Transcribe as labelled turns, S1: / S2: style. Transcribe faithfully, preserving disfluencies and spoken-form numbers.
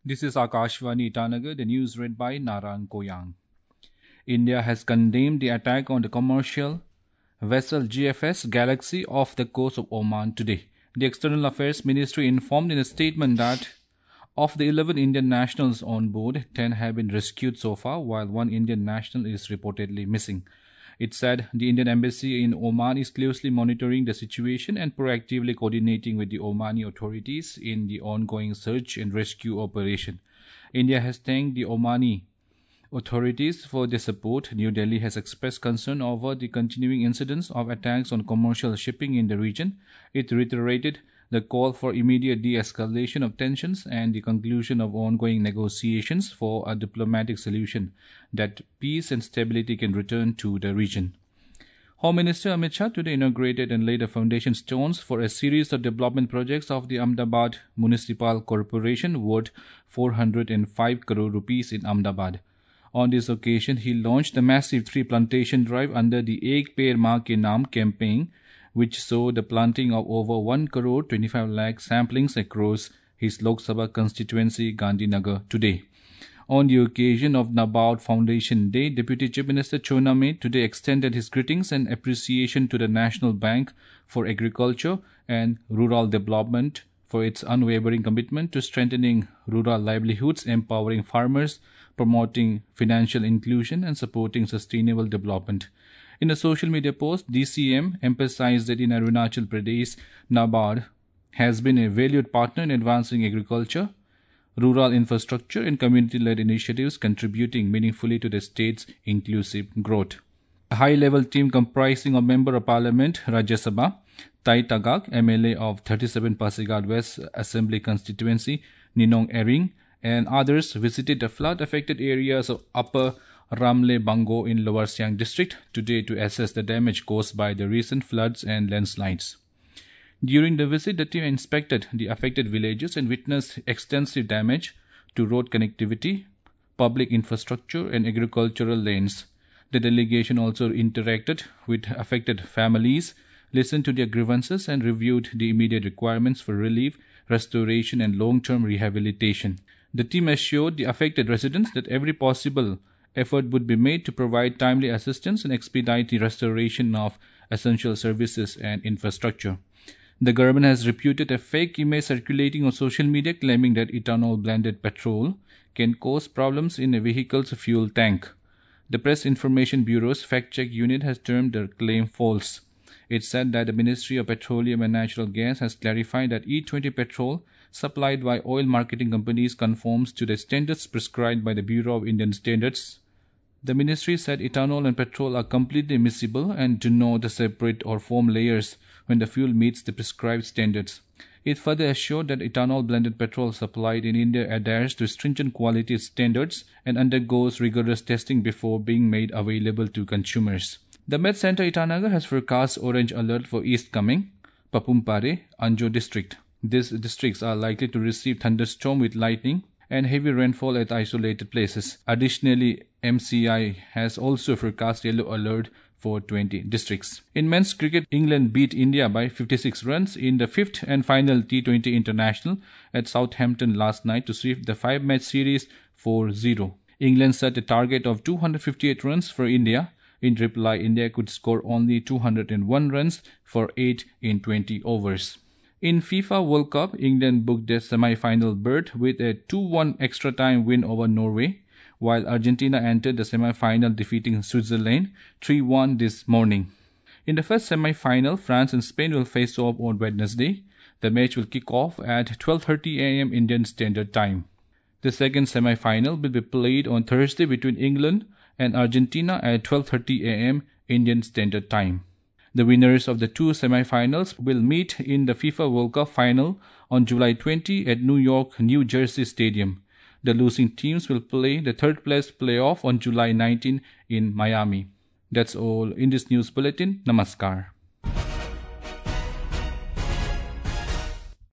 S1: This is Akashvani Itanagar, the news read by Narang Koyang. India has condemned the attack on the commercial vessel G F S Galaxy off the coast of Oman today. The External Affairs Ministry informed in a statement that of the eleven Indian nationals on board, ten have been rescued so far, while one Indian national is reportedly missing. It said the Indian embassy in Oman is closely monitoring the situation and proactively coordinating with the Omani authorities in the ongoing search and rescue operation. India has thanked the Omani authorities for their support. New Delhi has expressed concern over the continuing incidents of attacks on commercial shipping in the region. It reiterated the call for immediate de-escalation of tensions and the conclusion of ongoing negotiations for a diplomatic solution that peace and stability can return to the region. Home Minister Amit Shah today inaugurated and laid the foundation stones for a series of development projects of the Ahmedabad Municipal Corporation worth four hundred five crore rupees in Ahmedabad. On this occasion, he launched the massive tree plantation drive under the Ek Peड़ Maa Ke Naam campaign, which saw the planting of over one crore twenty-five lakh samplings across his Lok Sabha constituency, Gandhinagar, today. On the occasion of NABARD Foundation Day, Deputy Chief Minister Chona Menon today extended his greetings and appreciation to the National Bank for Agriculture and Rural Development for its unwavering commitment to strengthening rural livelihoods, empowering farmers, promoting financial inclusion and supporting sustainable development. In a social media post, D C M emphasized that in Arunachal Pradesh, NABARD has been a valued partner in advancing agriculture, rural infrastructure and community-led initiatives contributing meaningfully to the state's inclusive growth. A high-level team comprising of Member of Parliament, Rajya Sabha, Tai Tagak, M L A of thirty-seven Pasighat West Assembly Constituency, Ninong Ering, and others visited the flood-affected areas of Upper Ramle Bango in Lower Siang district today to assess the damage caused by the recent floods and landslides. During the visit, the team inspected the affected villages and witnessed extensive damage to road connectivity, public infrastructure and agricultural lands. The delegation also interacted with affected families, listened to their grievances and reviewed the immediate requirements for relief, restoration and long-term rehabilitation. The team assured the affected residents that every possible effort would be made to provide timely assistance and expedite the restoration of essential services and infrastructure. The government has reputed a fake image circulating on social media claiming that ethanol blended petrol can cause problems in a vehicle's fuel tank. The Press Information Bureau's fact-check unit has termed the claim false. It said that the Ministry of Petroleum and Natural Gas has clarified that E twenty petrol supplied by oil marketing companies conforms to the standards prescribed by the Bureau of Indian Standards. The ministry said ethanol and petrol are completely miscible and do not separate or form layers when the fuel meets the prescribed standards. It further assured that ethanol blended petrol supplied in India adheres to stringent quality standards and undergoes rigorous testing before being made available to consumers. The Met Center Itanagar has forecast orange alert for East Kameng, Papumpare, Anjo district. These districts are likely to receive thunderstorm with lightning and heavy rainfall at isolated places. Additionally, M C I has also forecast yellow alert for twenty districts. In men's cricket, England beat India by fifty-six runs in the fifth and final T twenty International at Southampton last night to sweep the five-match series four zero. England set a target of two hundred fifty-eight runs for India. In reply, India could score only two hundred one runs for eight in twenty overs. In FIFA World Cup, England booked their semi-final berth with a two one extra-time win over Norway, while Argentina entered the semi-final defeating Switzerland three one this morning. In the first semi-final, France and Spain will face off on Wednesday. The match will kick off at twelve thirty a m Indian Standard Time. The second semi-final will be played on Thursday between England and Argentina at twelve thirty a m Indian Standard Time. The winners of the two semi-finals will meet in the FIFA World Cup final on July twentieth at New York, New Jersey Stadium. The losing teams will play the third-place playoff on July nineteenth in Miami. That's all in this news bulletin. Namaskar.